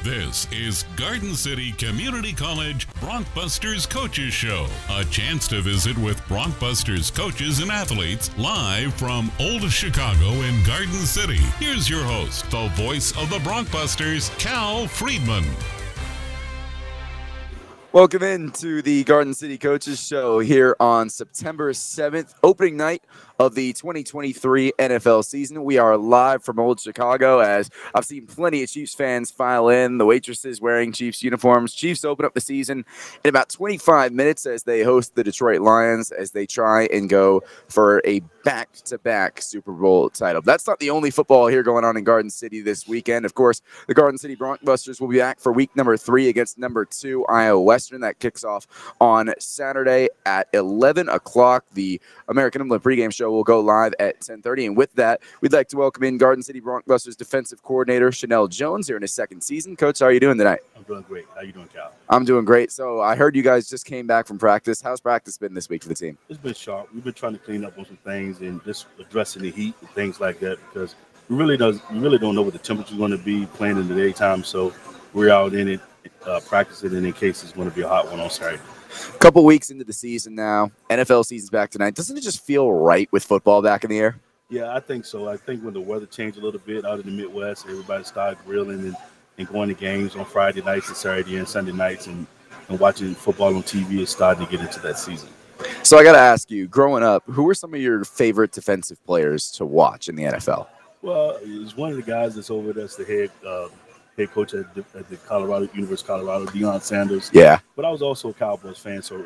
This is Garden City Community College Broncbusters Coaches Show, a chance to visit with Broncbusters coaches and athletes live from Old Chicago in Garden City. Here's your host, the voice of the Broncbusters, Cal Friedman. Welcome into the Garden City Coaches Show here on September 7th, opening night of the 2023 NFL season. We are live from Old Chicago as I've seen plenty of Chiefs fans file in, the waitresses wearing Chiefs uniforms. Chiefs open up the season in about 25 minutes as they host the Detroit Lions as they try and go for a back-to-back Super Bowl title. That's not the only football here going on in Garden City this weekend. Of course, the Garden City Broncbusters will be back for week number 3 against number 2 Iowa Western. That kicks off on Saturday at 11 o'clock. The American Emblem pregame show will go live at 10:30. And with that, we'd like to welcome in Garden City Broncbusters defensive coordinator Chanel Jones here in his second season. Coach, how are you doing tonight? I'm doing great. How you doing, Cal? I'm doing great. So I heard you guys just came back from practice. How's practice been this week for the team? It's been sharp. We've been trying to clean up on some things and just addressing the heat and things like that because we really don't know what the temperature is going to be playing in the daytime. So we're out in it, practicing it in case it's going to be a hot one on Saturday. A couple weeks into the season now, NFL season's back tonight. Doesn't it just feel right with football back in the air? Yeah, I think so. I think when the weather changed a little bit out in the Midwest, everybody started grilling and going to games on Friday nights and Saturday and Sunday nights and watching football on TV is starting to get into that season. So I got to ask you, growing up, who were some of your favorite defensive players to watch in the NFL? Well, it's one of the guys that's over that's the head coach at the University of Colorado, Deion Sanders. Yeah. But I was also a Cowboys fan, so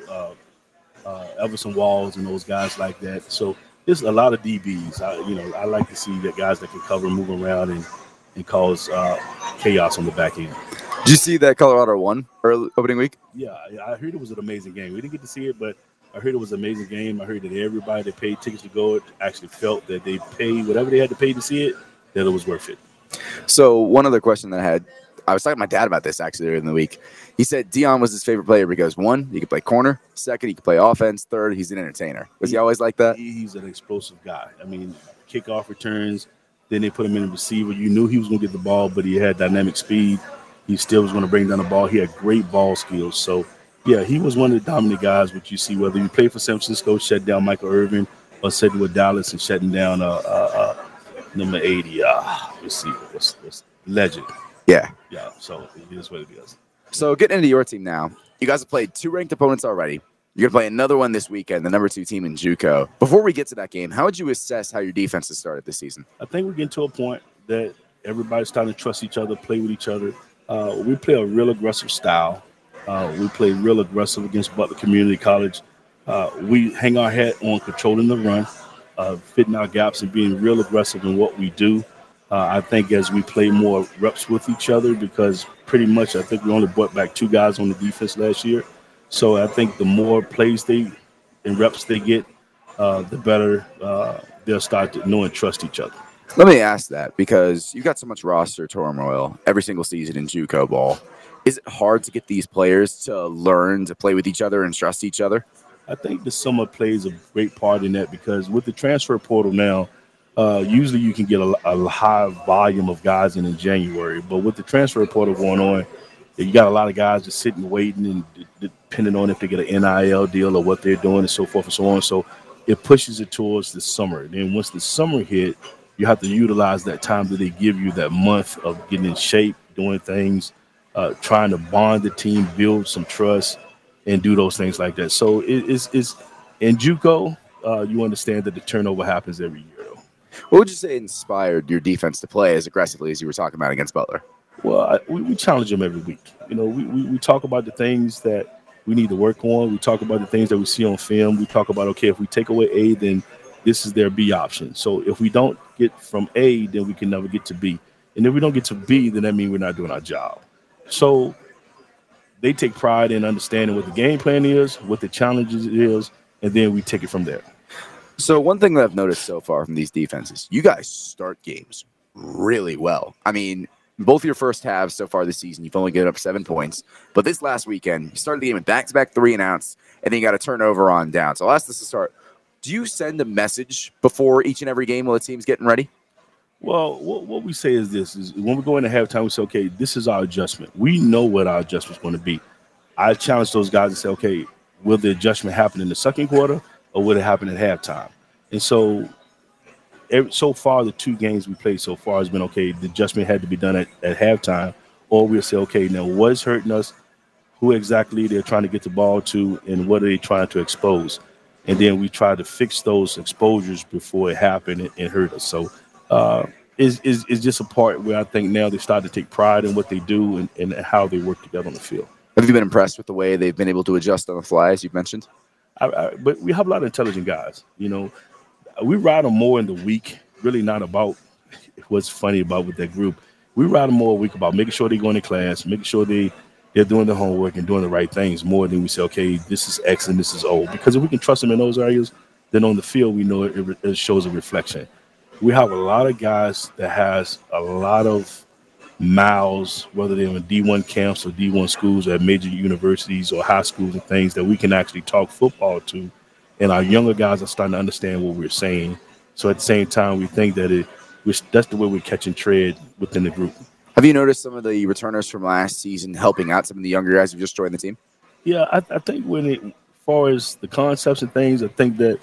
Everson Walls and those guys like that. So there's a lot of DBs. I like to see the guys that can cover, move around, and cause chaos on the back end. Did you see that Colorado won early opening week? Yeah, I heard it was an amazing game. We didn't get to see it, but I heard it was an amazing game. I heard that everybody that paid tickets to go actually felt that they paid whatever they had to pay to see it, that it was worth it. So one other question that I was talking to my dad about this actually earlier in the week. He said Deion was his favorite player because 1, he could play corner. 2nd, he could play offense. 3rd, he's an entertainer. Was he always like that? He's an explosive guy. I mean, kickoff returns, then they put him in a receiver. You knew he was going to get the ball, but he had dynamic speed. He still was going to bring down the ball. He had great ball skills. So, yeah, he was one of the dominant guys, which you see whether you play for San Francisco, shut down Michael Irvin, or sitting with Dallas and shutting down number 80 receiver. What's legend. Yeah. Yeah, so it is what it is. So getting into your team now, you guys have played 2 ranked opponents already. You're going to play another one this weekend, the number 2 team in JUCO. Before we get to that game, how would you assess how your defense has started this season? I think we're getting to a point that everybody's starting to trust each other, play with each other. We play a real aggressive style. We play real aggressive against Butler Community College. We hang our hat on controlling the run, fitting our gaps, and being real aggressive in what we do. I think as we play more reps with each other, because pretty much I think we only brought back 2 guys on the defense last year. So I think the more plays and reps they get, the better they'll start to know and trust each other. Let me ask that because you've got so much roster turmoil every single season in JUCO ball. Is it hard to get these players to learn to play with each other and trust each other? I think the summer plays a great part in that because with the transfer portal now, usually you can get a high volume of guys in January. But with the transfer portal going on, you got a lot of guys just sitting waiting and depending on if they get an NIL deal or what they're doing and so forth and so on. So it pushes it towards the summer. Then once the summer hit, you have to utilize that time that they give you, that month of getting in shape, doing things, trying to bond the team, build some trust, and do those things like that. So it's in JUCO, you understand that the turnover happens every year. What would you say inspired your defense to play as aggressively as you were talking about against Butler? Well, we challenge them every week. We talk about the things that we need to work on. We talk about the things that we see on film. We talk about, okay, if we take away A, then this is their B option. So if we don't get from A, then we can never get to B. And if we don't get to B, then that means we're not doing our job. So they take pride in understanding what the game plan is, what the challenges is, and then we take it from there. So one thing that I've noticed so far from these defenses, you guys start games really well. I mean, both your first halves so far this season, you've only given up 7 points. But this last weekend, you started the game with back-to-back 3-and-outs, and then you got a turnover on down. So I'll ask this to start. Do you send a message before each and every game while the team's getting ready? Well, what we say is this: is when we go into halftime, we say, okay, this is our adjustment. We know what our adjustment is going to be. I challenge those guys to say, okay, will the adjustment happen in the second quarter or will it happen at halftime? And so, so far, the 2 games we played so far has been okay. The adjustment had to be done at halftime, or we'll say, okay, now what's hurting us? Who exactly they're trying to get the ball to, and what are they trying to expose? And then we try to fix those exposures before it happened and hurt us. So it's just a part where I think now they start to take pride in what they do and how they work together on the field. Have you been impressed with the way they've been able to adjust on the fly, as you've mentioned? But we have a lot of intelligent guys. You know, we ride them more in the week, really not about what's funny about with that group. We ride them more a week about making sure they're going to class, making sure they're doing the homework and doing the right things more than we say, okay, this is X and this is O. Because if we can trust them in those areas, then on the field, we know it shows a reflection. We have a lot of guys that has a lot of miles, whether they're in D1 camps or D1 schools or at major universities or high schools and things that we can actually talk football to. And our younger guys are starting to understand what we're saying. So at the same time, we think that that's the way we're catching tread within the group. Have you noticed some of the returners from last season helping out some of the younger guys who just joined the team? Yeah, I think as far as the concepts and things, I think that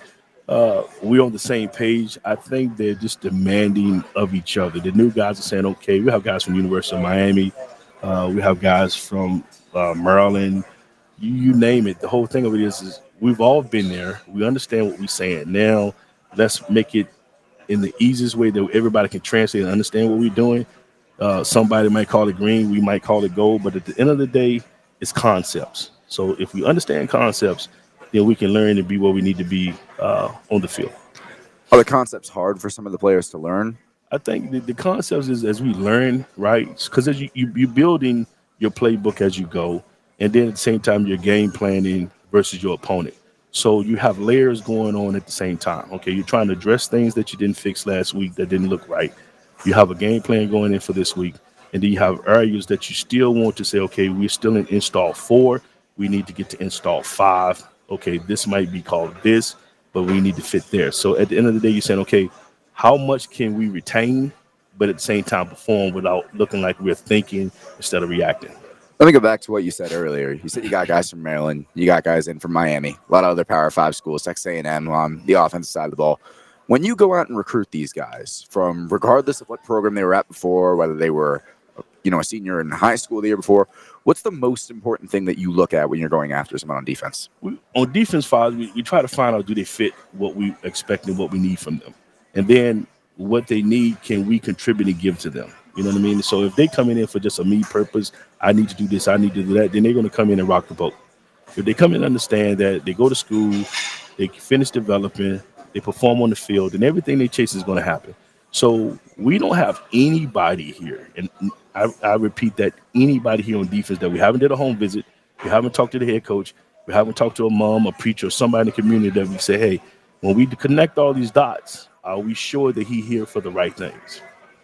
we're on the same page. I think they're just demanding of each other. The new guys are saying, okay, we have guys from the University of Miami. We have guys from Maryland. You name it. The whole thing of it is we've all been there. We understand what we're saying. Now let's make it in the easiest way that everybody can translate and understand what we're doing. Somebody might call it green. We might call it gold. But at the end of the day, it's concepts. So if we understand concepts, then we can learn and be where we need to be on the field. Are the concepts hard for some of the players to learn? I think the concepts is as we learn, right? Because as you're building your playbook as you go, and then at the same time, you're game planning versus your opponent. So you have layers going on at the same time. Okay, you're trying to address things that you didn't fix last week that didn't look right. You have a game plan going in for this week, and then you have areas that you still want to say, okay, we're still in install 4. We need to get to install 5. Okay, this might be called this, but we need to fit there. So at the end of the day, you're saying, okay, how much can we retain, but at the same time perform without looking like we're thinking instead of reacting? Let me go back to what you said earlier. You said you got guys from Maryland. You got guys in from Miami. A lot of other Power 5 schools, Texas A&M on the offensive side of the ball. When you go out and recruit these guys, from regardless of what program they were at before, whether they were, a senior in high school the year before, what's the most important thing that you look at when you're going after someone on defense? On defense files, we try to find out, do they fit what we expect and what we need from them? And then what they need, can we contribute and give to them? You know what I mean? So if they come in for just a me purpose, I need to do this, I need to do that, then they're going to come in and rock the boat. If they come in and understand that they go to school, they finish developing, they perform on the field, and everything they chase is going to happen. So we don't have anybody here, and I repeat that, anybody here on defense that we haven't did a home visit, we haven't talked to the head coach, we haven't talked to a mom, a preacher, or somebody in the community that we say, hey, when we connect all these dots, are we sure that he here for the right things?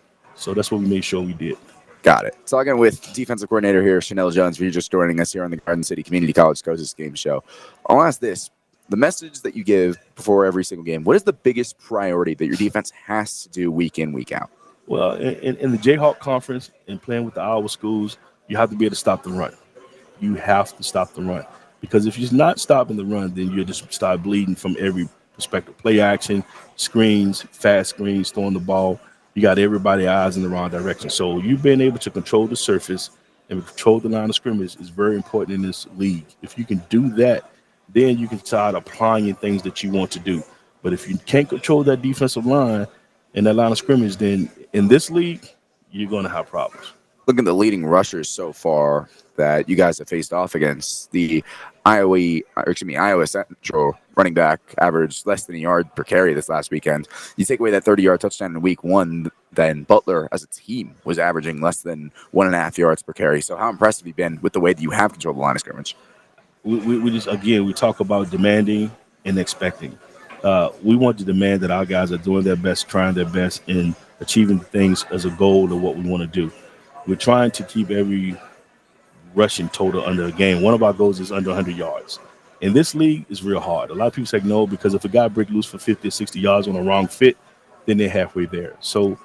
So that's what we made sure we did. Got it. Talking with defensive coordinator here, Chanel Jones, for you just joining us here on the Garden City Community College Coaches Game Show. I'll ask this. The message that you give before every single game, what is the biggest priority that your defense has to do week in, week out? Well, in the Jayhawk Conference and playing with the Iowa schools, you have to be able to stop the run. You have to stop the run. Because if you're not stopping the run, then you just start bleeding from every perspective. Play action, screens, fast screens, throwing the ball. You got everybody's eyes in the wrong direction. So you being able to control the surface and control the line of scrimmage is very important in this league. If you can do that, then you can start applying things that you want to do. But if you can't control that defensive line and that line of scrimmage, then in this league, you're going to have problems. Look at the leading rushers so far that you guys have faced off against. The Iowa Central running back averaged less than a yard per carry this last weekend. You take away that 30-yard touchdown in week 1, then Butler as a team was averaging less than 1.5 yards per carry. So how impressed have you been with the way that you have controlled the line of scrimmage? We just, again, we talk about demanding and expecting. We want to demand that our guys are doing their best, trying their best, and achieving things as a goal of what we want to do. We're trying to keep every rushing total under a game. One of our goals is under 100 yards. In this league, it's real hard. A lot of people say no, because if a guy breaks loose for 50 or 60 yards on a wrong fit, then they're halfway there. So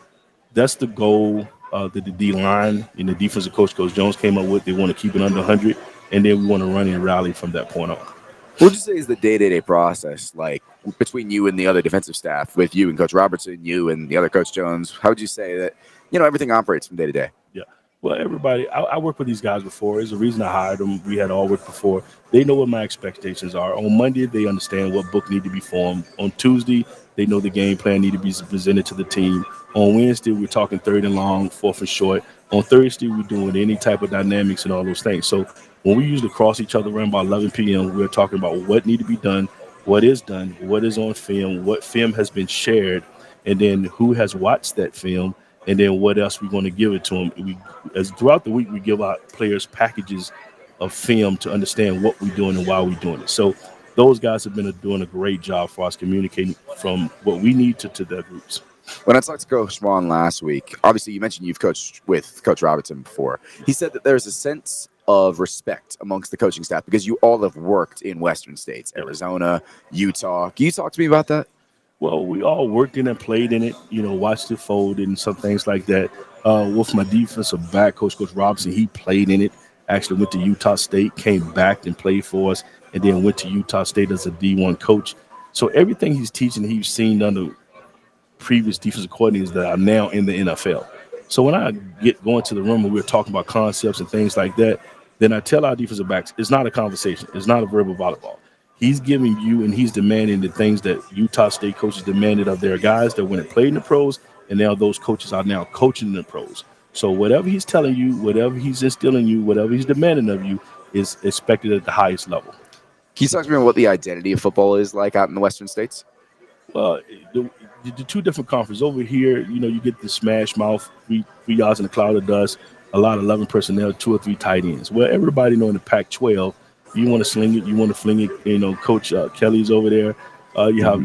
that's the goal that the D-line and the defensive coach Jones came up with. They want to keep it under 100, and then we want to run and rally from that point on. What would you say is the day-to-day process like between you and the other defensive staff, with you and Coach Robertson, you and the other Coach Jones? How would you say that, everything operates from day to day? Yeah. Well, everybody, I worked with these guys before. There's a reason I hired them. We had all worked before. They know what my expectations are. On Monday, they understand what book need to be formed. On Tuesday, they know the game plan need to be presented to the team. On Wednesday, we're talking third and long, fourth and short. On Thursday, we're doing any type of dynamics and all those things. So when we usually cross each other around about 11 p.m., we're talking about what need to be done, what is on film, what film has been shared, and then who has watched that film, and then what else we're going to give it to them. As throughout the week, we give out players packages of film to understand what we're doing and why we're doing it. So those guys have been doing a great job for us communicating from what we need to their groups. When I talked to Coach Vaughn last week, obviously you mentioned you've coached with Coach Robertson before. He said that there's a sense of respect amongst the coaching staff because you all have worked in Western states, Arizona, Utah. Can you talk to me about that? Well, we all worked in and played in it, watched it fold and some things like that. With my defensive back, Coach Robinson, he played in it, actually went to Utah State, came back and played for us, and then went to Utah State as a D1 coach. So everything he's teaching, he's seen under previous defensive coordinators that are now in the NFL. So when I get going to the room and we're talking about concepts and things like that, then I tell our defensive backs, it's not a conversation. It's not a verbal volleyball. He's giving you and he's demanding the things that Utah State coaches demanded of their guys that when they played in the pros, and now those coaches are now coaching in the pros. So whatever he's telling you, whatever he's instilling you, whatever he's demanding of you is expected at the highest level. Can you talk to me about what the identity of football is like out in the Western states? Well, the two different conferences. Over here, you get the smash mouth, three yards in a cloud of dust, a lot of 11 personnel, 2 or 3 tight ends. Well, everybody know in the Pac-12, you want to sling it, you want to fling it. Coach Kelly's over there. You have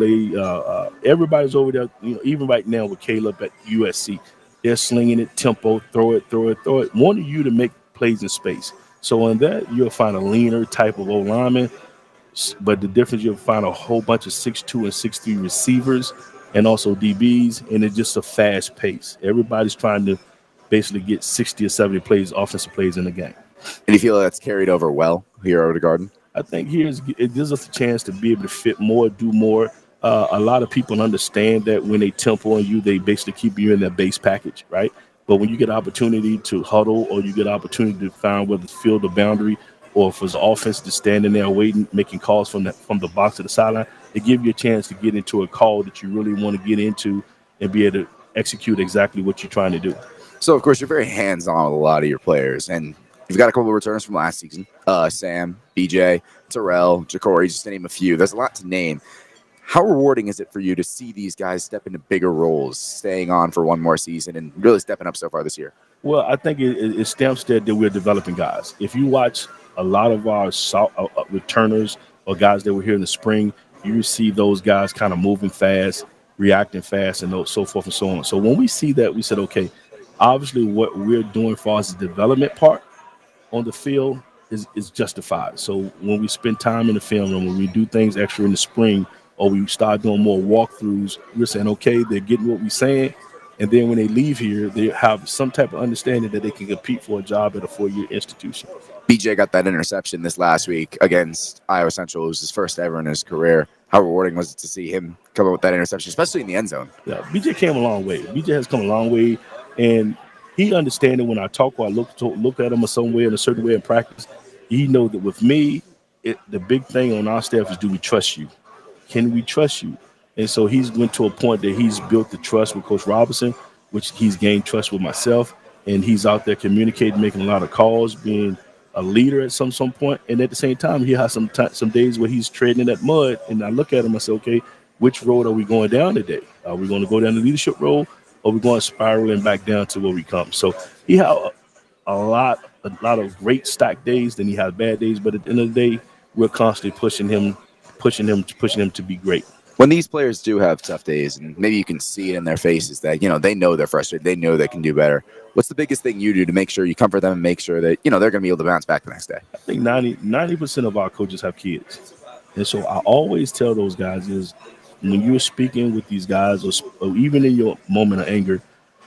UCLA. Everybody's over there. Even right now with Caleb at USC, they're slinging it, tempo, throw it, wanting you to make plays in space. So in that, you'll find a leaner type of O-lineman. But the difference, you'll find a whole bunch of 6'2" and 6'3" receivers and also DBs, and it's just a fast pace. Everybody's trying to basically get 60 or 70 plays, offensive plays in the game. And you feel that's carried over well here over the Garden? I think it gives us a chance to be able to fit more, do more. A lot of people understand that when they tempo on you, they basically keep you in their base package, right? But when you get opportunity to huddle or you get opportunity to find whether it's field or boundary, or if it's offense just standing there waiting, making calls from the box to the sideline, it gives you a chance to get into a call that you really want to get into and be able to execute exactly what you're trying to do. So, of course, you're very hands-on with a lot of your players, and you've got a couple of returners from last season. Sam, BJ, Terrell, Ja'Cory, just to name a few. There's a lot to name. How rewarding is it for you to see these guys step into bigger roles, staying on for one more season and really stepping up so far this year? Well, I think it stamps that we're developing guys. If you watch a lot of our returners or guys that were here in the spring, you see those guys kind of moving fast, reacting fast, and so forth and so on. So when we see that, we said, okay, obviously what we're doing for us the development part on the field is justified. So when we spend time in the film room, when we do things extra in the spring, or we start doing more walkthroughs, we're saying, okay, they're getting what we're saying. And then when they leave here, they have some type of understanding that they can compete for a job at a 4-year institution. BJ got that interception this last week against Iowa Central. It was his first ever in his career. How rewarding was it to see him come up with that interception, especially in the end zone? Yeah, BJ came a long way. BJ has come a long way, and he understands when I talk or I look at him a certain way in practice, he knows that with me, the big thing on our staff is, do we trust you? Can we trust you? And so he's went to a point that he's built the trust with Coach Robinson, which he's gained trust with myself, and he's out there communicating, making a lot of calls, being a leader at some point. And at the same time, he has some days where he's treading in that mud, and I look at him and say, okay, which road are we going down today? Are we going to go down the leadership road, or are we going spiraling back down to where we come? So he had a lot of great stacked days, then he had bad days, but at the end of the day, we're constantly pushing him to be great. When these players do have tough days, and maybe you can see it in their faces that, they know they're frustrated, they know they can do better. What's the biggest thing you do to make sure you comfort them and make sure that, they're going to be able to bounce back the next day? I think 90% of our coaches have kids. And so I always tell those guys is when you're speaking with these guys or even in your moment of anger,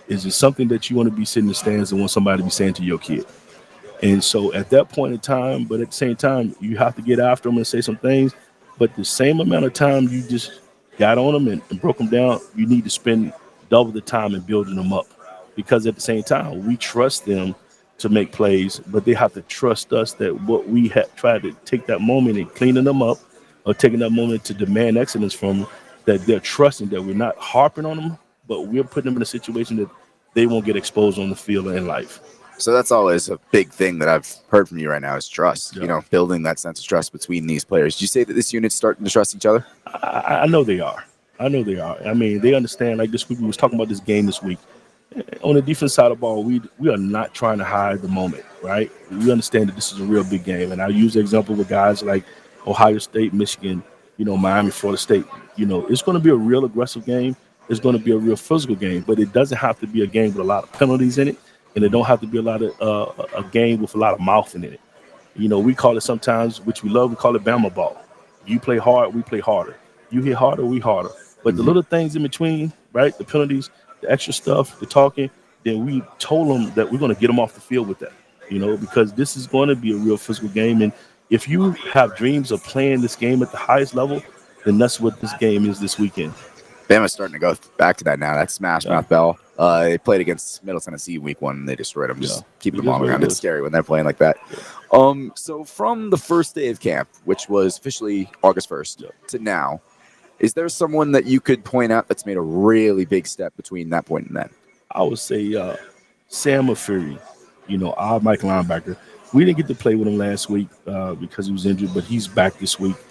Is it something that you want to be sitting in the stands and want somebody to be saying to your kid? And so at that point in time, but at the same time, you have to get after them and say some things. But the same amount of time you just got on them and broke them down, you need to spend double the time in building them up. Because at the same time, we trust them to make plays, but they have to trust us that what we have tried to take that moment and cleaning them up or taking that moment to demand excellence from them, that they're trusting that we're not harping on them, but we're putting them in a situation that they won't get exposed on the field or in life. So that's always a big thing that I've heard from you right now is trust, Yeah. building that sense of trust between these players. Did you say that this unit's starting to trust each other? I know they are. I mean, they understand. Like this week, we was talking about this game this week. On the defense side of the ball, we are not trying to hide the moment, right? We understand that this is a real big game. And I use the example with guys like Ohio State, Michigan, Miami, Florida State. It's going to be a real aggressive game. It's going to be a real physical game, but it doesn't have to be a game with a lot of penalties in it, and it don't have to be a game with a lot of mouthing in it. We call it sometimes, which we love, we call it Bama ball. You play hard, we play harder. You hit harder, we harder. But the little things in between, right, the penalties, the extra stuff, the talking, then we told them that we're going to get them off the field with that, because this is going to be a real physical game. And if you have dreams of playing this game at the highest level, then that's what this game is this weekend. Bama's starting to go back to that now. That's Smash Mouth Bell. They played against Middle Tennessee week 1, and they destroyed them. Just keeping them all around. It's scary when they're playing like that. Yeah. So from the first day of camp, which was officially August 1st, to now, is there someone that you could point out that's made a really big step between that point and then? I would say Sam Fury, our Mike linebacker. We didn't get to play with him last week because he was injured, but he's back this week.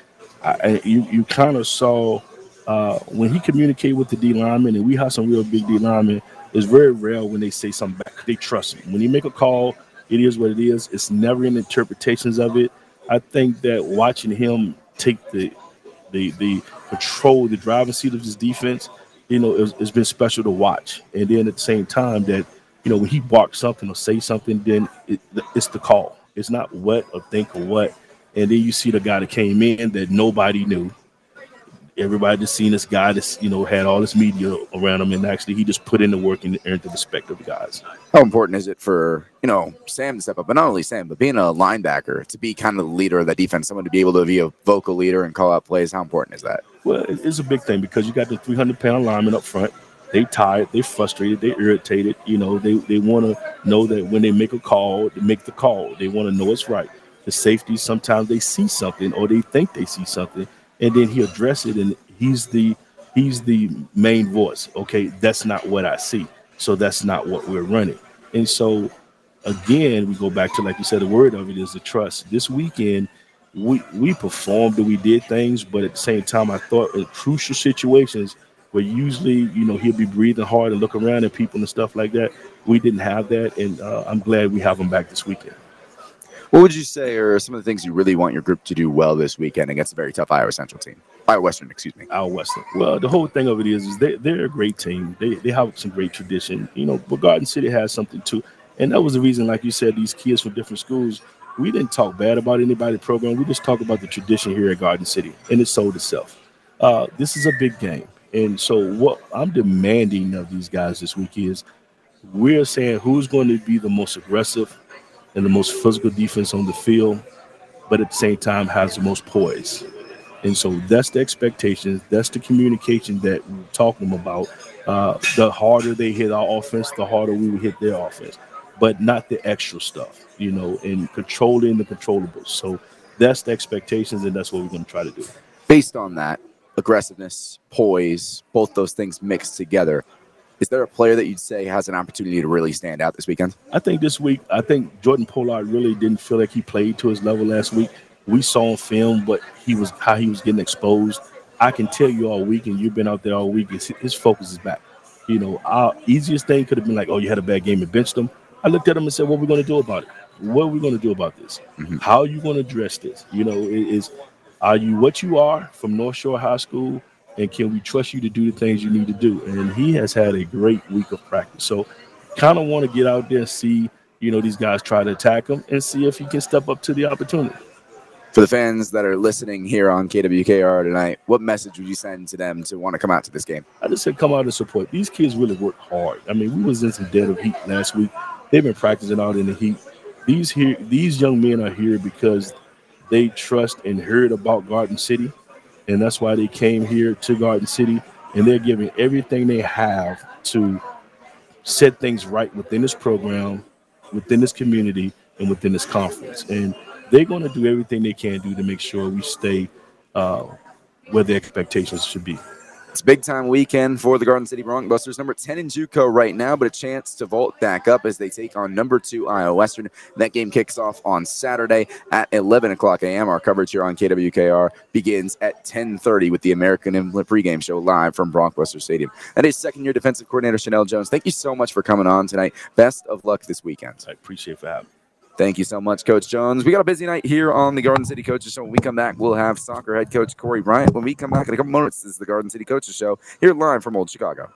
You kind of saw when he communicated with the D lineman, and we have some real big D linemen, it's very rare when they say something back. They trust him. When he make a call, it is what it is. It's never in interpretations of it. I think that watching him take the control, the driving seat of his defense, it's been special to watch. And then at the same time that, when he barks something or say something, then it's the call. It's not what or think or what. And then you see the guy that came in that nobody knew. Everybody just seen this guy that's, had all this media around him, and actually he just put in the work and earned the respect of the guys. How important is it for, Sam to step up, but not only Sam, but being a linebacker, to be kind of the leader of that defense, someone to be able to be a vocal leader and call out plays? How important is that? Well, it's a big thing because you got the 300-pound linemen up front. They tired, they frustrated, they irritated. They want to know that when they make a call, they make the call. They want to know it's right. The safeties, sometimes they see something or they think they see something, and then he address it, and he's the main voice. Okay, that's not what I see, so that's not what we're running. And so again, we go back to, like you said, the word of it is the trust. This weekend we performed and we did things, but at the same time, I thought in crucial situations where usually he'll be breathing hard and look around at people and stuff like that, we didn't have that, and I'm glad we have him back this weekend. What would you say are some of the things you really want your group to do well this weekend against a very tough Iowa Central team? Iowa Western, excuse me. Iowa Western. Well, the whole thing of it is they're a great team. They have some great tradition. But Garden City has something too. And that was the reason, like you said, these kids from different schools, we didn't talk bad about anybody's program. We just talk about the tradition here at Garden City, and it sold itself. This is a big game. And so what I'm demanding of these guys this week is we're saying who's going to be the most aggressive and the most physical defense on the field, but at the same time has the most poise. And so that's the expectations. That's the communication that we're talking about. The harder they hit our offense, the harder we will hit their offense, but not the extra stuff, and controlling the controllables. So that's the expectations, and that's what we're going to try to do. Based on that, aggressiveness, poise, both those things mixed together, is there a player that you'd say has an opportunity to really stand out this weekend? I think this week, Jordan Pollard really didn't feel like he played to his level last week. We saw on film but how he was getting exposed. I can tell you all week, and you've been out there all week, his focus is back. Our easiest thing could have been like, oh, you had a bad game and benched him. I looked at him and said, what are we going to do about it? What are we going to do about this? Mm-hmm. How are you going to address this? Are you what you are from North Shore High School? And can we trust you to do the things you need to do? And he has had a great week of practice. So kind of want to get out there and see, these guys try to attack him and see if he can step up to the opportunity. For the fans that are listening here on KWKR tonight, what message would you send to them to want to come out to this game? I just said come out and support. These kids really work hard. I mean, we was in some dead of heat last week. They've been practicing out in the heat. These young men are here because they trust and heard about Garden City, and that's why they came here to Garden City, and they're giving everything they have to set things right within this program, within this community, and within this conference. And they're going to do everything they can do to make sure we stay where the expectations should be. It's a big-time weekend for the Garden City Broncbusters. Number 10 in JUCO right now, but a chance to vault back up as they take on number 2 Iowa Western. That game kicks off on Saturday at 11 o'clock a.m. Our coverage here on KWKR begins at 10:30 with the American Inlet pregame show live from Broncbuster Stadium. That is second-year defensive coordinator Chanel Jones. Thank you so much for coming on tonight. Best of luck this weekend. I appreciate it for having me. Thank you so much, Coach Jones. We got a busy night here on the Garden City Coaches Show. When we come back, we'll have soccer head coach Corey Bryant. When we come back in a couple moments, this is the Garden City Coaches Show here live from Old Chicago.